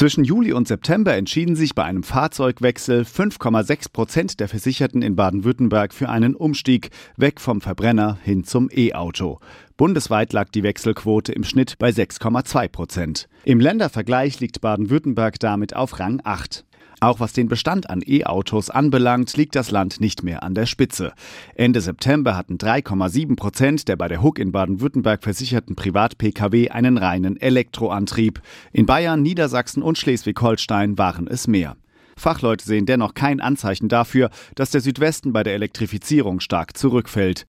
Zwischen Juli und September entschieden sich bei einem Fahrzeugwechsel 5,6% der Versicherten in Baden-Württemberg für einen Umstieg weg vom Verbrenner hin zum E-Auto. Bundesweit lag die Wechselquote im Schnitt bei 6,2%. Im Ländervergleich liegt Baden-Württemberg damit auf Rang 8. Auch was den Bestand an E-Autos anbelangt, liegt das Land nicht mehr an der Spitze. Ende September hatten 3,7% der bei der Huck in Baden-Württemberg versicherten Privat-Pkw einen reinen Elektroantrieb. In Bayern, Niedersachsen und Schleswig-Holstein waren es mehr. Fachleute sehen dennoch kein Anzeichen dafür, dass der Südwesten bei der Elektrifizierung stark zurückfällt.